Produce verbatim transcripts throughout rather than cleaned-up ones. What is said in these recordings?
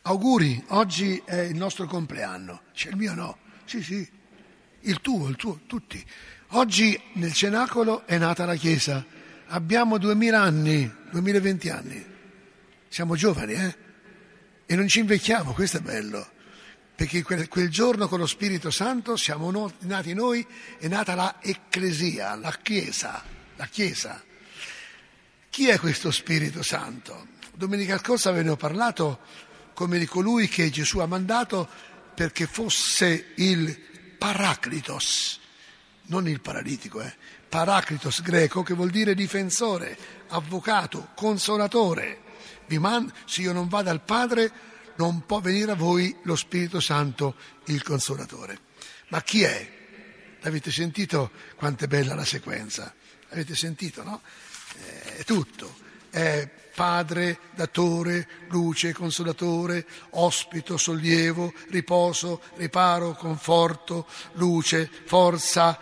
auguri, oggi è il nostro compleanno. C'è il mio no. Sì, sì, il tuo, il tuo, tutti. Oggi nel cenacolo è nata la Chiesa. Abbiamo duemila anni, duemilaventi anni. Siamo giovani, eh? E non ci invecchiamo, questo è bello. Perché quel, quel giorno con lo Spirito Santo siamo no, nati noi, è nata la Ecclesia, la Chiesa, la Chiesa. Chi è questo Spirito Santo? Domenica scorsa ve ne ho parlato come di colui che Gesù ha mandato perché fosse il Paraclitos, non il paralitico, eh? Paraclitos greco, che vuol dire difensore, avvocato, consolatore. Vi mando, se io non vado al Padre, non può venire a voi lo Spirito Santo, il Consolatore. Ma chi è? Avete sentito quanto è bella la sequenza? Avete sentito, no? È tutto. È Padre, datore, luce, consolatore, ospito, sollievo, riposo, riparo, conforto, luce, forza,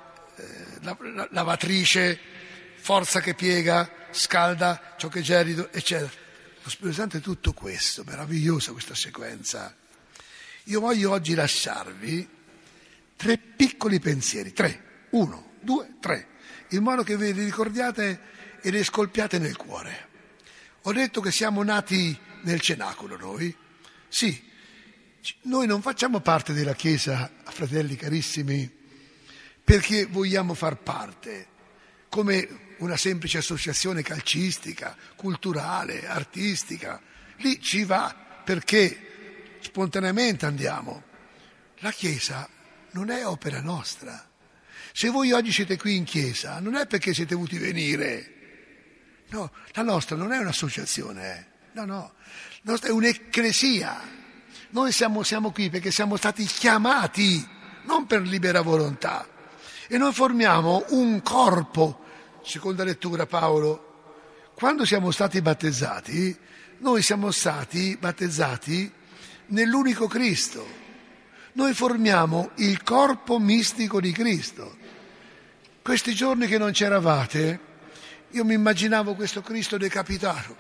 eh, lavatrice, forza che piega, scalda ciò che è gelido, eccetera. Lo Spirito Santo è tutto questo, meravigliosa questa sequenza. Io voglio oggi lasciarvi tre piccoli pensieri, tre, uno, due, tre, in modo che ve li ricordiate e li scolpiate nel cuore. Ho detto che siamo nati nel cenacolo noi, sì, noi non facciamo parte della Chiesa, fratelli carissimi, perché vogliamo far parte, come una semplice associazione calcistica, culturale, artistica. Lì ci va perché spontaneamente andiamo. La Chiesa non è opera nostra. Se voi oggi siete qui in Chiesa, non è perché siete voluti venire. No, la nostra non è un'associazione, eh. no, no, la nostra è un'ecclesia. Noi siamo, siamo qui perché siamo stati chiamati, non per libera volontà. E noi formiamo un corpo. Seconda lettura, Paolo, quando siamo stati battezzati, noi siamo stati battezzati nell'unico Cristo. Noi formiamo il corpo mistico di Cristo. Questi giorni che non c'eravate, io mi immaginavo questo Cristo decapitato,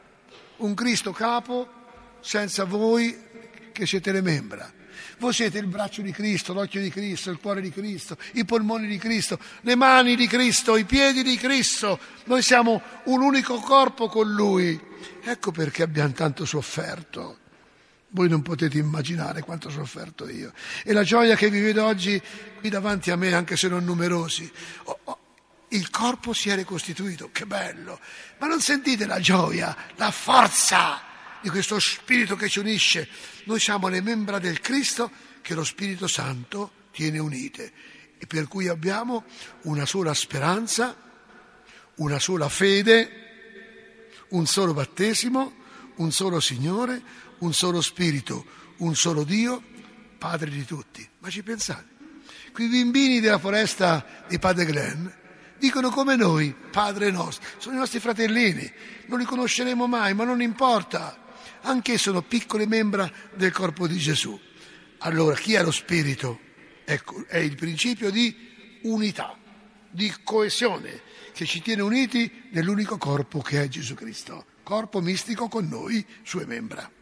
un Cristo capo senza voi che siete le membra. Voi siete il braccio di Cristo, l'occhio di Cristo, il cuore di Cristo, i polmoni di Cristo, le mani di Cristo, i piedi di Cristo. Noi siamo un unico corpo con Lui. Ecco perché abbiamo tanto sofferto. Voi non potete immaginare quanto ho sofferto io. E la gioia che vi vedo oggi qui davanti a me, anche se non numerosi. Oh, oh, il corpo si è ricostituito, che bello. Ma non sentite la gioia, la forza di questo Spirito che ci unisce. Noi siamo le membra del Cristo che lo Spirito Santo tiene unite e per cui abbiamo una sola speranza, una sola fede, un solo battesimo, un solo Signore, un solo Spirito, un solo Dio, Padre di tutti. Ma ci pensate? Quei bambini della foresta di Padre Glenn dicono come noi, Padre nostro, sono i nostri fratellini, non li conosceremo mai, ma non importa. Anche sono piccole membra del corpo di Gesù. Allora, chi è lo Spirito? Ecco, è il principio di unità, di coesione, che ci tiene uniti nell'unico corpo che è Gesù Cristo. Corpo mistico con noi, sue membra.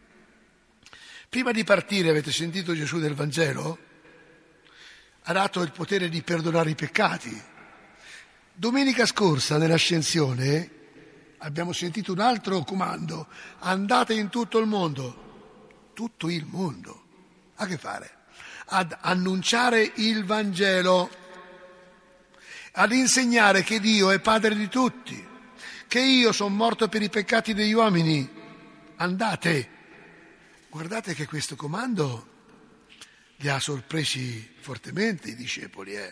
Prima di partire, avete sentito Gesù del Vangelo? Ha dato il potere di perdonare i peccati. Domenica scorsa, nell'ascensione, abbiamo sentito un altro comando: andate in tutto il mondo, tutto il mondo, a che fare? Ad annunciare il Vangelo, ad insegnare che Dio è Padre di tutti, che io sono morto per i peccati degli uomini. Andate. Guardate che questo comando li ha sorpresi fortemente i discepoli, eh?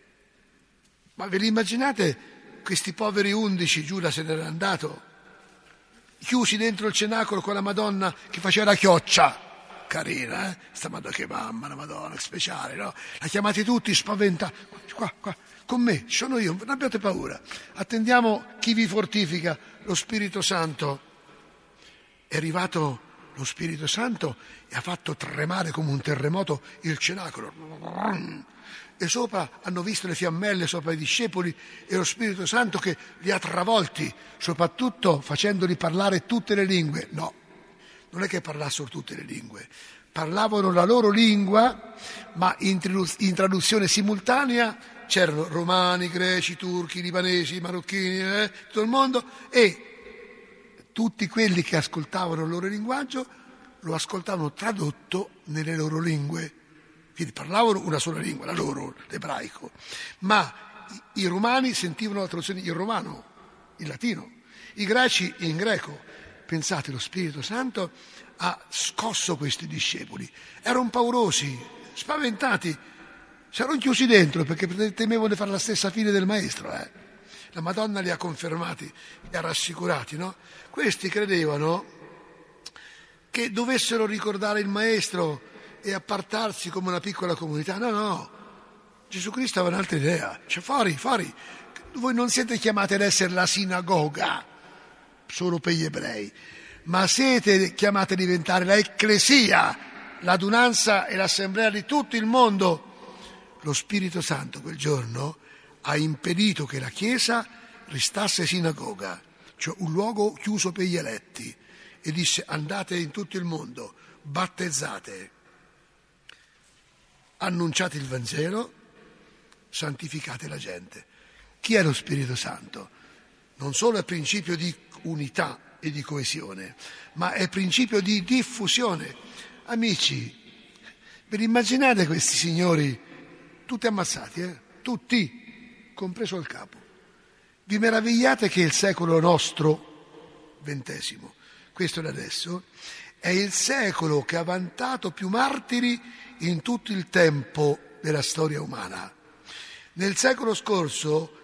Ma ve li immaginate? Questi poveri undici, Giuda se n'era andato, chiusi dentro il cenacolo con la Madonna che faceva la chioccia. Carina, eh? Sta Madonna, che mamma, la Madonna, speciale, no? La chiamate tutti, spaventa. Qua, qua, con me, sono io, non abbiate paura. Attendiamo chi vi fortifica, lo Spirito Santo. È arrivato lo Spirito Santo e ha fatto tremare come un terremoto il cenacolo. E sopra hanno visto le fiammelle sopra i discepoli e lo Spirito Santo che li ha travolti, soprattutto facendoli parlare tutte le lingue. No, non è che parlassero tutte le lingue, parlavano la loro lingua, ma in, in traduzione simultanea c'erano romani, greci, turchi, libanesi, marocchini, eh, tutto il mondo, e tutti quelli che ascoltavano il loro linguaggio lo ascoltavano tradotto nelle loro lingue. Quindi parlavano una sola lingua, la loro, l'ebraico, ma i, i romani sentivano la traduzione in romano, in latino, i greci in greco. Pensate, lo Spirito Santo ha scosso questi discepoli, erano paurosi, spaventati, si erano chiusi dentro perché temevano di fare la stessa fine del maestro. Eh. La Madonna li ha confermati, li ha rassicurati, no? Questi credevano che dovessero ricordare il maestro e appartarsi come una piccola comunità. No, no, Gesù Cristo aveva un'altra idea, cioè fuori, fuori, voi non siete chiamati ad essere la sinagoga solo per gli ebrei, ma siete chiamati a diventare la ecclesia, l'adunanza e l'assemblea di tutto il mondo. Lo Spirito Santo quel giorno ha impedito che la Chiesa restasse sinagoga, cioè un luogo chiuso per gli eletti, e disse: andate in tutto il mondo, battezzate, annunciate il Vangelo, santificate la gente. Chi è lo Spirito Santo? Non solo è principio di unità e di coesione, ma è principio di diffusione. Amici, ve li immaginate questi signori tutti ammazzati, eh? Tutti, compreso il capo. Vi meravigliate che il secolo nostro, ventesimo, questo è adesso, è il secolo che ha vantato più martiri in tutto il tempo della storia umana. Nel secolo scorso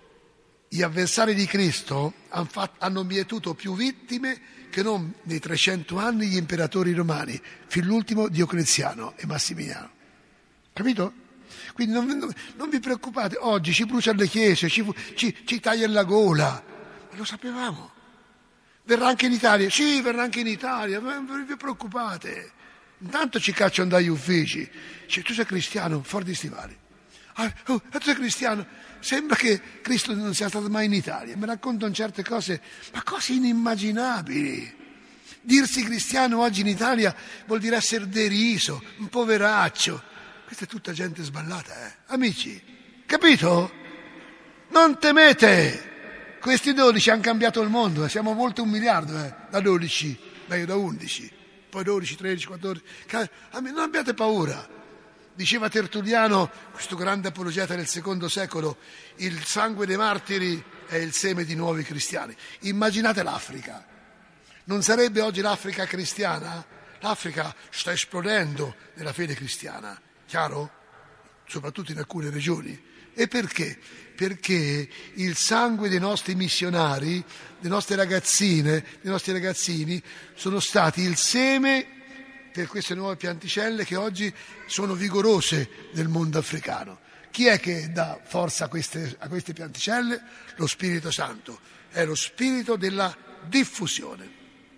gli avversari di Cristo hanno, fatto, hanno mietuto più vittime che non nei trecento anni gli imperatori romani, fin l'ultimo Diocleziano e Massimiliano. Capito? Quindi non, non, non vi preoccupate, oggi ci bruciano le chiese, ci, ci, ci tagliano la gola, ma lo sapevamo. Verrà anche in Italia? Sì, verrà anche in Italia, non vi preoccupate. Intanto ci cacciano dagli uffici. Cioè, tu sei cristiano, fuori di stivali. Ah, oh, tu sei cristiano. Sembra che Cristo non sia stato mai in Italia. Mi raccontano certe cose, ma cose inimmaginabili. Dirsi cristiano oggi in Italia vuol dire essere deriso, un poveraccio. Questa è tutta gente sballata, eh? Amici, capito? Non temete. Questi dodici hanno cambiato il mondo, eh? Siamo oltre un miliardo, eh? Da dodici, meglio da undici, poi dodici, tredici, quattordici. Non abbiate paura. Diceva Tertulliano, questo grande apologeta del secondo secolo, il sangue dei martiri è il seme di nuovi cristiani. Immaginate l'Africa. Non sarebbe oggi l'Africa cristiana? L'Africa sta esplodendo nella fede cristiana, chiaro? Soprattutto in alcune regioni. E perché? Perché il sangue dei nostri missionari, delle nostre ragazzine, dei nostri ragazzini, sono stati il seme per queste nuove pianticelle che oggi sono vigorose nel mondo africano. Chi è che dà forza a queste, a queste pianticelle? Lo Spirito Santo. È lo spirito della diffusione.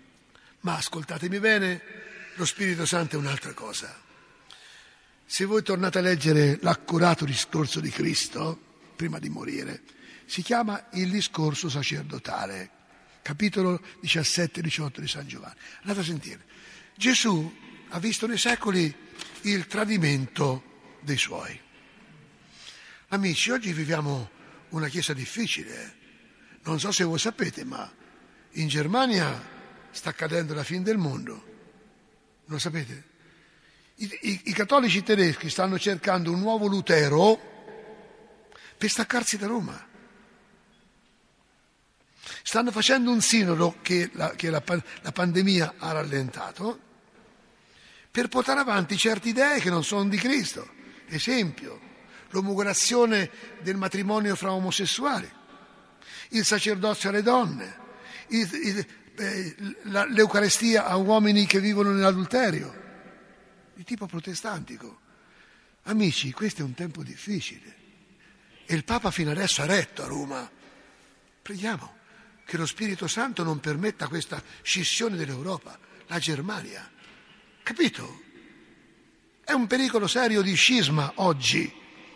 Ma ascoltatemi bene, lo Spirito Santo è un'altra cosa. Se voi tornate a leggere l'accurato discorso di Cristo, prima di morire, si chiama il discorso sacerdotale, capitolo diciassette diciotto di San Giovanni. Andate a sentire. Gesù ha visto nei secoli il tradimento dei suoi. Amici, oggi viviamo una chiesa difficile. Eh? Non so se voi sapete, ma in Germania sta accadendo la fine del mondo. Non lo sapete? I, i, I cattolici tedeschi stanno cercando un nuovo Lutero per staccarsi da Roma. Stanno facendo un sinodo che, la, che la, la pandemia ha rallentato per portare avanti certe idee che non sono di Cristo. Esempio, l'omologazione del matrimonio fra omosessuali, il sacerdozio alle donne, il, il, eh, la, l'Eucarestia a uomini che vivono nell'adulterio, di tipo protestantico. Amici, questo è un tempo difficile e il Papa fino adesso ha retto a Roma. Preghiamo che lo Spirito Santo non permetta questa scissione dell'Europa, la Germania. Capito? È un pericolo serio di scisma oggi.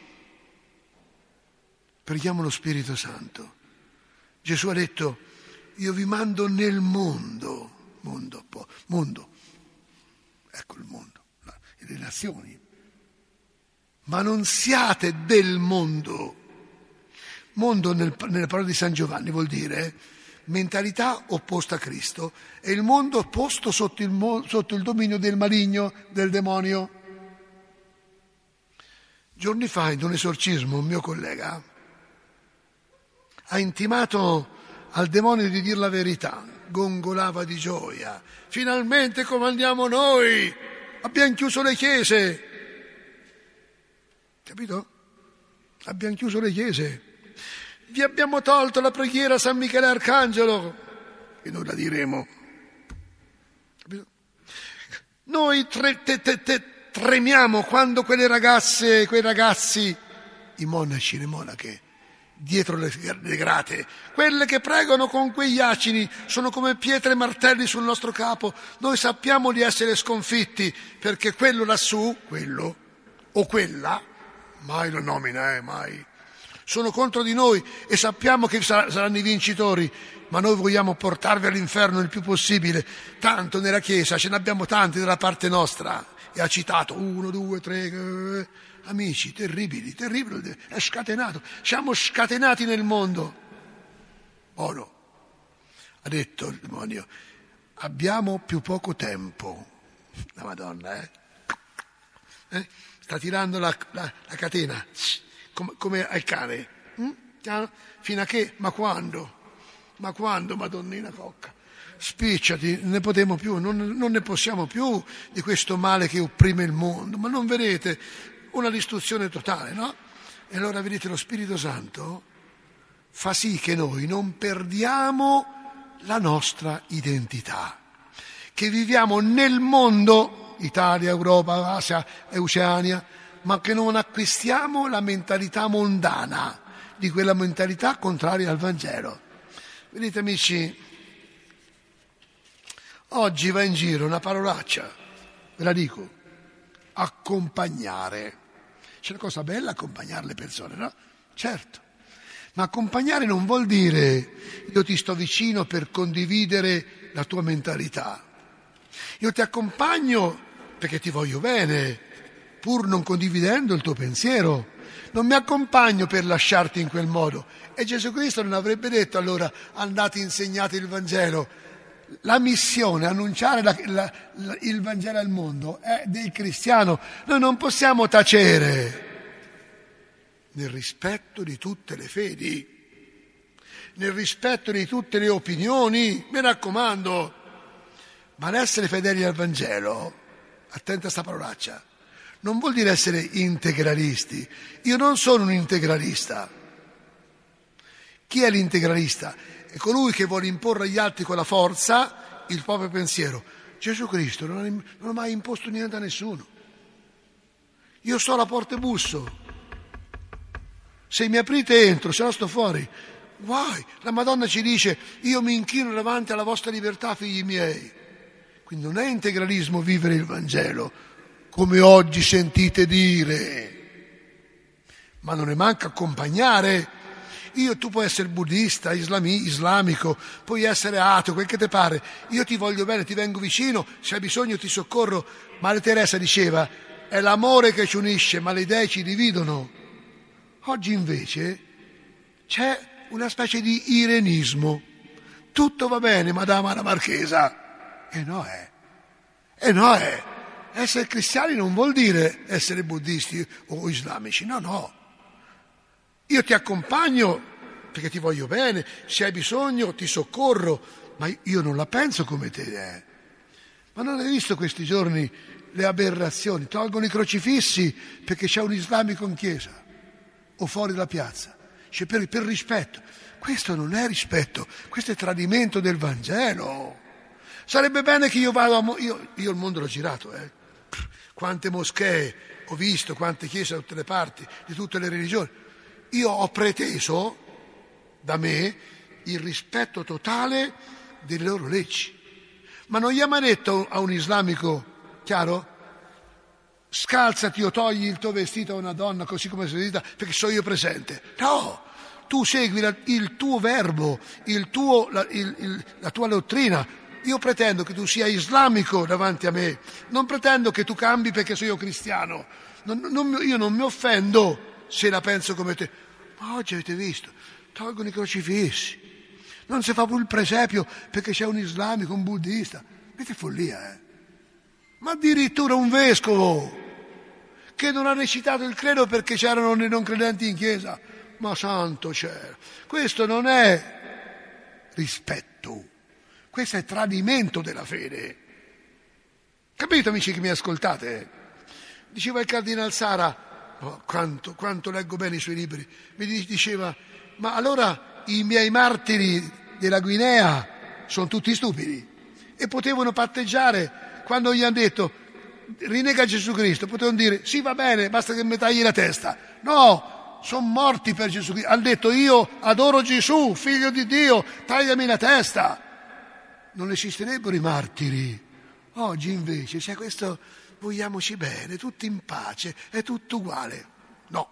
Preghiamo lo Spirito Santo. Gesù ha detto: io vi mando nel mondo, mondo mondo, ecco il mondo, le relazioni. Ma non siate del mondo. Mondo nel, nelle parole di San Giovanni vuol dire mentalità opposta a Cristo, e il mondo posto sotto il, sotto il dominio del maligno, del demonio. Giorni fa, in un esorcismo, un mio collega ha intimato al demonio di dire la verità, gongolava di gioia. Finalmente comandiamo noi, abbiamo chiuso le chiese. Capito? Abbiamo chiuso le chiese. Vi abbiamo tolto la preghiera a San Michele Arcangelo, e noi la diremo. Capito? Noi tre, te, te, te, tremiamo quando quelle ragazze, quei ragazzi, i monaci e le monache, dietro le, le grate, quelle che pregano con quegli acini, sono come pietre e martelli sul nostro capo. Noi sappiamo di essere sconfitti, perché quello lassù, quello o quella, mai lo nomina, eh, mai, sono contro di noi, e sappiamo che saranno i vincitori, ma noi vogliamo portarvi all'inferno il più possibile. Tanto nella Chiesa ce ne abbiamo tanti dalla parte nostra. E ha citato uno, due, tre, eh, amici terribili, terribili, è scatenato. Siamo scatenati nel mondo. Oh no, ha detto il demonio, abbiamo più poco tempo. La Madonna, eh? eh? Sta tirando la, la, la catena, come, come al cane. Hm? Fino a che? Ma quando? Ma quando, Madonnina Cocca? Spicciati, ne potremo più, non, non ne possiamo più di questo male che opprime il mondo. Ma non vedete? Una distruzione totale, no? E allora vedete, lo Spirito Santo fa sì che noi non perdiamo la nostra identità, che viviamo nel mondo, Italia, Europa, Asia, Oceania, ma che non acquistiamo la mentalità mondana, di quella mentalità contraria al Vangelo. Vedete amici, oggi va in giro una parolaccia, ve la dico, accompagnare. C'è una cosa bella accompagnare le persone, no? Certo, ma accompagnare non vuol dire io ti sto vicino per condividere la tua mentalità. Io ti accompagno perché ti voglio bene, pur non condividendo il tuo pensiero. Non mi accompagno per lasciarti in quel modo. E Gesù Cristo non avrebbe detto allora andate insegnate il Vangelo. La missione, annunciare la, la, la, il Vangelo al mondo è del cristiano. Noi non possiamo tacere nel rispetto di tutte le fedi, nel rispetto di tutte le opinioni, mi raccomando. Ma l'essere fedeli al Vangelo, attenta a sta parolaccia, non vuol dire essere integralisti. Io non sono un integralista. Chi è l'integralista? È colui che vuole imporre agli altri con la forza il proprio pensiero. Gesù Cristo non ha, non ha mai imposto niente a nessuno. Io sto alla porta e busso. Se mi aprite entro, se no sto fuori. Guai, la Madonna ci dice, io mi inchino davanti alla vostra libertà, figli miei. Quindi non è integralismo vivere il Vangelo, come oggi sentite dire, ma non ne manca accompagnare. Io, tu puoi essere buddista, islami, islamico, puoi essere ateo, quel che ti pare. Io ti voglio bene, ti vengo vicino, se hai bisogno ti soccorro. Madre Teresa diceva, è l'amore che ci unisce, ma le idee ci dividono. Oggi invece c'è una specie di irenismo. Tutto va bene, Madama la Marchesa. E no è. E no è. Essere cristiani non vuol dire essere buddisti o islamici, no, no. Io ti accompagno perché ti voglio bene, se hai bisogno ti soccorro, ma io non la penso come te. Eh. Ma non hai visto questi giorni le aberrazioni? Tolgono i crocifissi perché c'è un islamico in chiesa o fuori dalla piazza, cioè per, per rispetto. Questo non è rispetto, questo è tradimento del Vangelo. Sarebbe bene che io vado a... Mo- io, io il mondo l'ho girato, eh. Quante moschee ho visto, quante chiese da tutte le parti, di tutte le religioni. Io ho preteso da me il rispetto totale delle loro leggi. Ma non gli ha mai detto a un islamico, chiaro? Scalzati o togli il tuo vestito a una donna così come sei vestita perché sono io presente. No, tu segui la, il tuo verbo, il tuo, la, il, il, la tua dottrina. io pretendo che tu sia islamico davanti a me, non pretendo che tu cambi perché sono io cristiano. Non, non, io non mi offendo se la penso come te. Ma oggi avete visto, tolgono i crocifissi, non si fa più il presepio perché c'è un islamico, un buddista. Avete follia, eh? Ma addirittura un vescovo che non ha recitato il credo perché c'erano dei non credenti in chiesa. Ma santo cielo, questo non è rispetto, questo è tradimento della fede. Capito, amici che mi ascoltate? Diceva il Cardinal Sara, oh, quanto, quanto leggo bene i suoi libri, mi diceva, ma allora i miei martiri della Guinea sono tutti stupidi e potevano patteggiare quando gli hanno detto rinnega Gesù Cristo, potevano dire sì, va bene, basta che mi tagli la testa. No, sono morti per Gesù Cristo, hanno detto io adoro Gesù, figlio di Dio, tagliami la testa. Non esisterebbero i martiri. Oggi invece c'è questo vogliamoci bene, tutti in pace, è tutto uguale. No,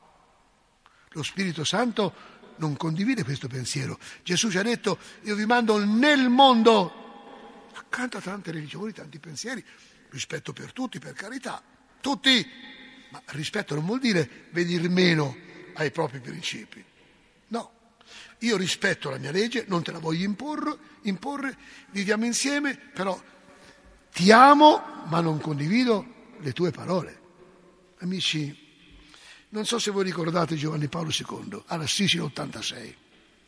lo Spirito Santo non condivide questo pensiero. Gesù ci ha detto io vi mando nel mondo, accanto a tante religioni, tanti pensieri, rispetto per tutti, per carità, tutti, ma rispetto non vuol dire venir meno ai propri principi. No, io rispetto la mia legge, non te la voglio imporre, imporre, viviamo insieme, però ti amo, ma non condivido le tue parole. Amici, non so se voi ricordate Giovanni Paolo secondo, all'Assisi nell'ottantasei.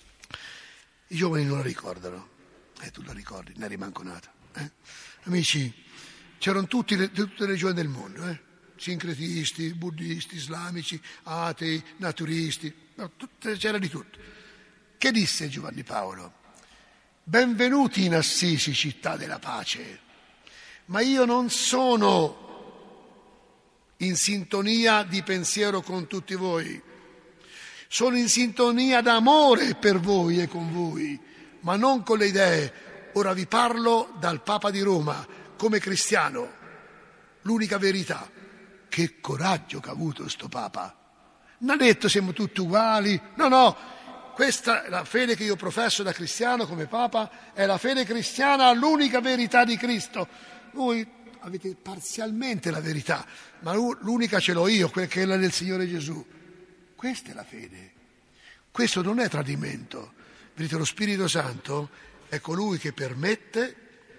I giovani non la ricordano, e eh, tu la ricordi, ne eri manco nata. Eh? Amici, c'erano tutti le, tutte le regioni del mondo, eh? Sincretisti, buddisti, islamici, atei, naturisti, no, tutte, c'era di tutto. Che disse Giovanni Paolo? Benvenuti in Assisi, città della pace. Ma io non sono in sintonia di pensiero con tutti voi, sono in sintonia d'amore per voi e con voi, ma non con le idee. Ora vi parlo dal Papa di Roma, come cristiano, l'unica verità. Che coraggio che ha avuto sto Papa! Non ha detto siamo tutti uguali, no, no, questa è la fede che io professo da cristiano come Papa, è la fede cristiana all'unica verità di Cristo. Voi avete parzialmente la verità, ma l'unica ce l'ho io, quella che è la del Signore Gesù. Questa è la fede. Questo non è tradimento. Vedete, lo Spirito Santo è colui che permette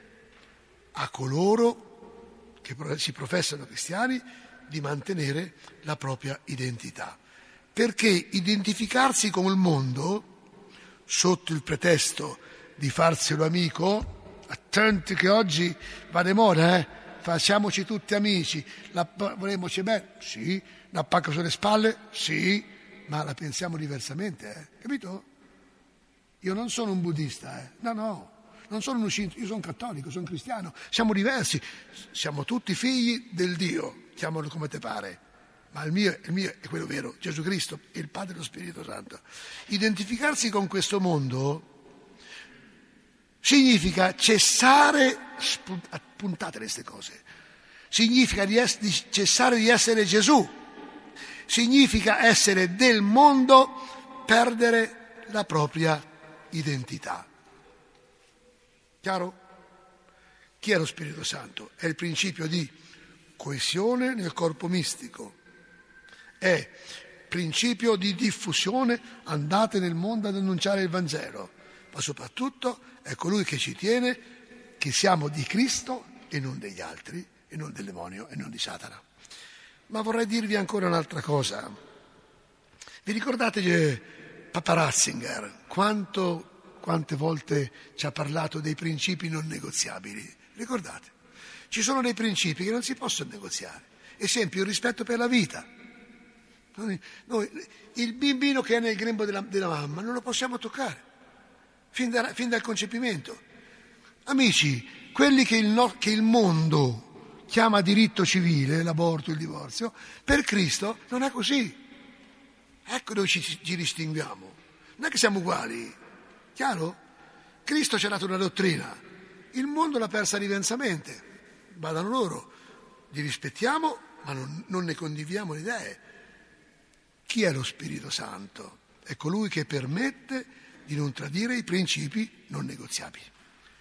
a coloro che si professano cristiani di mantenere la propria identità. Perché identificarsi con il mondo, sotto il pretesto di farselo amico, attenti che oggi va di moda, eh? Facciamoci tutti amici, la, volemmoci bene, sì, la pacca sulle spalle, sì, ma la pensiamo diversamente, eh? Capito? Io non sono un buddista, eh? no, no, non sono un scienziato, io sono cattolico, sono cristiano, siamo diversi, siamo tutti figli del Dio, chiamalo come te pare, ma il mio, il mio è quello vero, Gesù Cristo, il Padre e lo Spirito Santo. Identificarsi con questo mondo significa cessare, appuntate queste cose, significa di, es, di cessare di essere Gesù, significa essere del mondo, perdere la propria identità. Chiaro? Chi è lo Spirito Santo? È il principio di coesione nel corpo mistico, è principio di diffusione, andate nel mondo ad annunciare il Vangelo, ma soprattutto è colui che ci tiene che siamo di Cristo e non degli altri, e non del demonio e non di Satana. Ma vorrei dirvi ancora un'altra cosa. Vi ricordate che Papa Ratzinger quanto, quante volte ci ha parlato dei principi non negoziabili? Ricordate? Ci sono dei principi che non si possono negoziare. Esempio, il rispetto per la vita. Noi, noi, il bambino che è nel grembo della, della mamma non lo possiamo toccare. Fin, da, fin dal concepimento. Amici, quelli che il, no, che il mondo chiama diritto civile, l'aborto, il divorzio, per Cristo non è così. Ecco dove ci, ci distinguiamo. Non è che siamo uguali, chiaro? Cristo ci ha dato una dottrina, il mondo l'ha persa diversamente. Vadano loro, li rispettiamo, ma non, non ne condividiamo le idee. Chi è lo Spirito Santo? È colui che permette di non tradire i principi non negoziabili.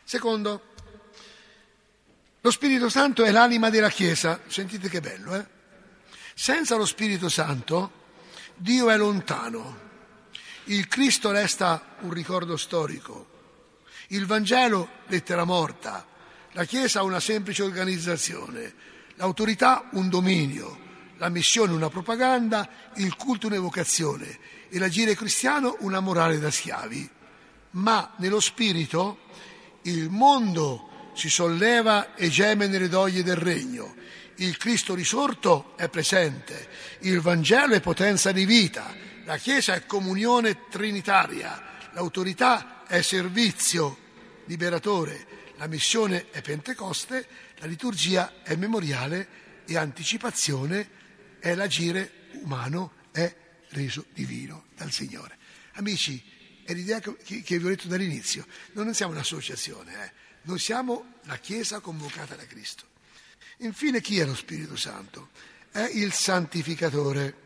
Secondo, lo Spirito Santo è l'anima della Chiesa. Sentite che bello, eh? Senza lo Spirito Santo Dio è lontano. Il Cristo resta un ricordo storico. Il Vangelo, lettera morta. La Chiesa una semplice organizzazione. L'autorità un dominio. La missione una propaganda. Il culto un'evocazione. E l'agire cristiano una morale da schiavi. Ma nello Spirito il mondo si solleva e geme nelle doglie del regno. Il Cristo risorto è presente. Il Vangelo è potenza di vita. La Chiesa è comunione trinitaria, l'autorità è servizio liberatore, la missione è Pentecoste, la liturgia è memoriale e anticipazione è l'agire umano, è reso divino dal Signore. Amici, è l'idea che, che vi ho detto dall'inizio, noi non siamo un'associazione, eh? Noi siamo la Chiesa convocata da Cristo. Infine, chi è lo Spirito Santo? È il santificatore.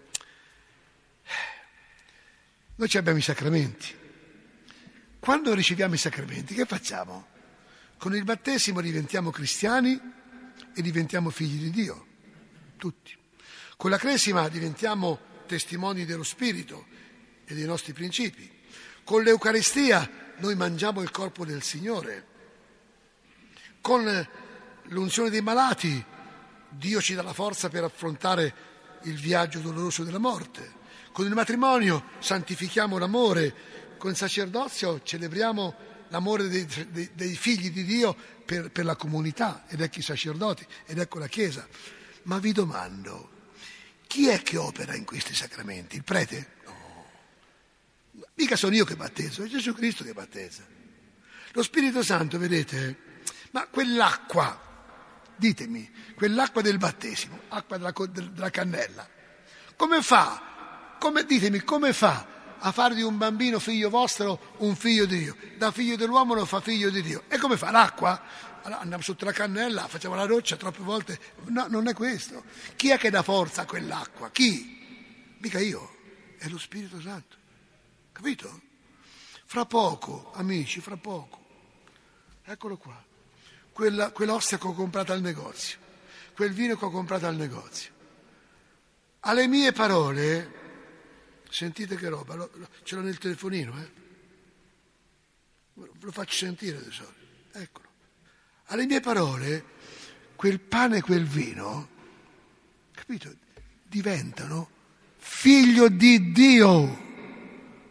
Noi abbiamo i sacramenti. Quando riceviamo i sacramenti, che facciamo? Con il battesimo diventiamo cristiani e diventiamo figli di Dio, tutti. Con la cresima diventiamo testimoni dello Spirito e dei nostri principi. Con l'Eucaristia noi mangiamo il corpo del Signore. Con l'unzione dei malati Dio ci dà la forza per affrontare il viaggio doloroso della morte. Con il matrimonio santifichiamo l'amore, con il sacerdozio celebriamo l'amore dei, dei, dei figli di Dio per, per la comunità, ed ecco i sacerdoti, ed ecco la Chiesa. Ma vi domando, chi è che opera in questi sacramenti? Il prete? No, mica sono io che battezzo, è Gesù Cristo che battezza. Lo Spirito Santo, vedete, ma quell'acqua, ditemi, quell'acqua del battesimo, acqua della, della cannella, come fa? Come, ditemi, come fa a fare di un bambino figlio vostro un figlio di Dio? Da figlio dell'uomo lo fa figlio di Dio. E come fa? L'acqua? Allora, andiamo sotto la cannella, facciamo la doccia troppe volte. No, non è questo. Chi è che dà forza a quell'acqua? Chi? Mica io. È lo Spirito Santo. Capito? Fra poco, amici, fra poco. Eccolo qua. Quella, quell'ostia che ho comprato al negozio. Quel vino che ho comprato al negozio. Alle mie parole... Sentite che roba, lo, lo, ce l'ho nel telefonino, eh? Ve lo faccio sentire adesso. Eccolo. Alle mie parole, quel pane e quel vino, capito, diventano figlio di Dio,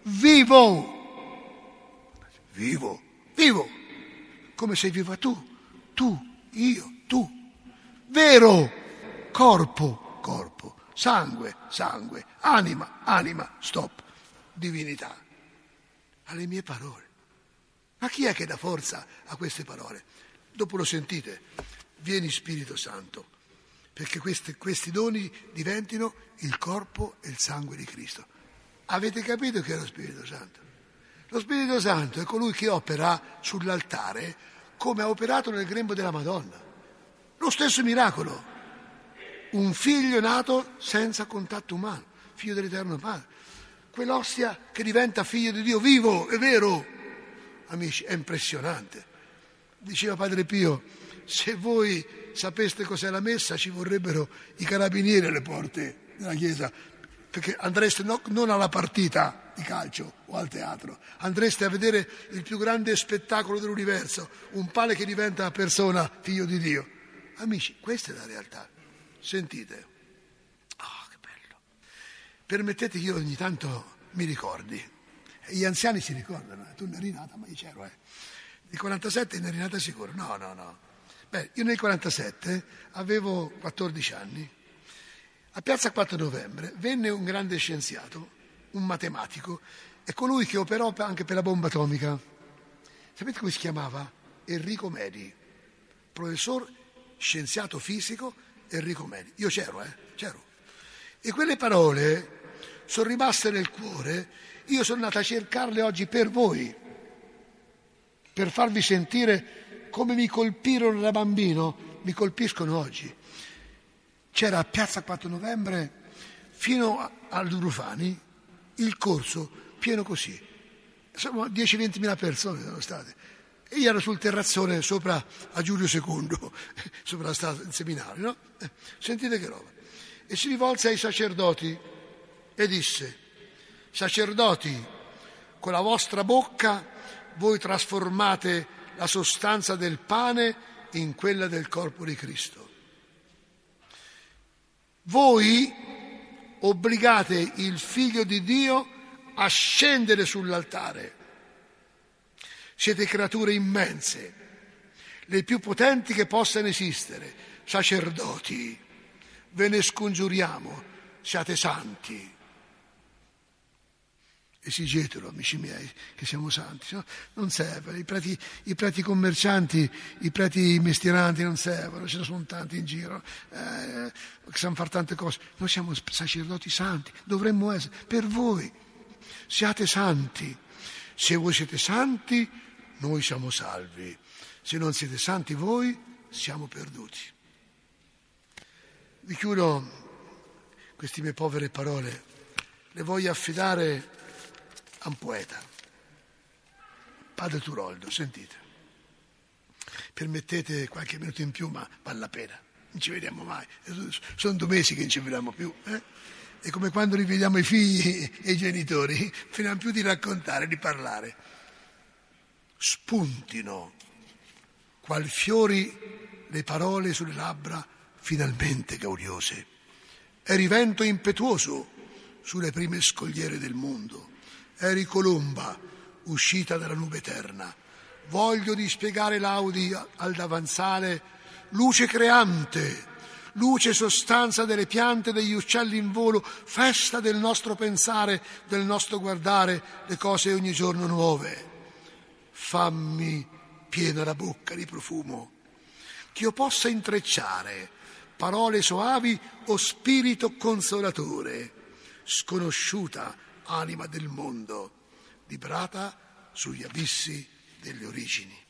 vivo, vivo, vivo, come sei viva tu, tu, io, tu, vero, corpo, corpo. Sangue, sangue, anima, anima, stop, divinità. Alle mie parole. Ma chi è che dà forza a queste parole? Dopo lo sentite, vieni Spirito Santo, perché questi, questi doni diventino il corpo e il sangue di Cristo. Avete capito che è lo Spirito Santo? Lo Spirito Santo è colui che opera sull'altare come ha operato nel grembo della Madonna. Lo stesso miracolo. Un figlio nato senza contatto umano, figlio dell'Eterno Padre. Quell'ostia che diventa figlio di Dio vivo, è vero. Amici, è impressionante. Diceva Padre Pio, se voi sapeste cos'è la messa ci vorrebbero i carabinieri alle porte della chiesa, perché andreste no, non alla partita di calcio o al teatro, andreste a vedere il più grande spettacolo dell'universo, un pane che diventa persona figlio di Dio. Amici, questa è la realtà. Sentite, oh, che bello. Permettete che io ogni tanto mi ricordi. Gli anziani si ricordano, tu ne eri nata, ma io c'ero, eh. Nel quarantasette ne eri nata sicuro? No, no, no. Beh, io nel quarantasette avevo quattordici anni. A Piazza quattro Novembre venne un grande scienziato, un matematico, e colui che operò anche per la bomba atomica. Sapete come si chiamava? Enrico Medi, professor scienziato fisico, Enrico Medi. Io c'ero, eh, c'ero. E quelle parole sono rimaste nel cuore. Io sono andato a cercarle oggi per voi, per farvi sentire come mi colpirono da bambino, mi colpiscono oggi. C'era a Piazza quattro Novembre fino al Durufani il corso pieno così. Insomma, dieci ventimila persone sono state. E io ero sul terrazzone sopra a Giulio secondo, sopra la strada del seminario, no? Eh, sentite che roba. E si rivolse ai sacerdoti e disse: sacerdoti, con la vostra bocca voi trasformate la sostanza del pane in quella del corpo di Cristo. Voi obbligate il Figlio di Dio a scendere sull'altare. Siete creature immense, le più potenti che possano esistere. Sacerdoti, ve ne scongiuriamo, siate santi. Esigetelo, amici miei, che siamo santi. No? Non serve, i preti, i preti commercianti, i preti mestieranti non servono, ce ne sono tanti in giro, eh, che sanno fare tante cose. Noi siamo sacerdoti santi, dovremmo essere, per voi. Siate santi. Se voi siete santi, noi siamo salvi. Se non siete santi voi, siamo perduti. Vi chiudo queste mie povere parole, le voglio affidare a un poeta, Padre Turoldo, sentite. Permettete qualche minuto in più, ma vale la pena, non ci vediamo mai. Sono due mesi che non ci vediamo più. Eh? È come quando rivediamo i figli e i genitori, finiamo più di raccontare, di parlare. Spuntino, qual fiori, le parole sulle labbra finalmente gaudiose. Eri vento impetuoso sulle prime scogliere del mondo. Eri colomba uscita dalla nube eterna. Voglio dispiegare laudi al davanzale, luce creante, luce sostanza delle piante, degli uccelli in volo, festa del nostro pensare, del nostro guardare le cose ogni giorno nuove. Fammi piena la bocca di profumo, che io possa intrecciare parole soavi o spirito consolatore, sconosciuta anima del mondo, librata sugli abissi delle origini.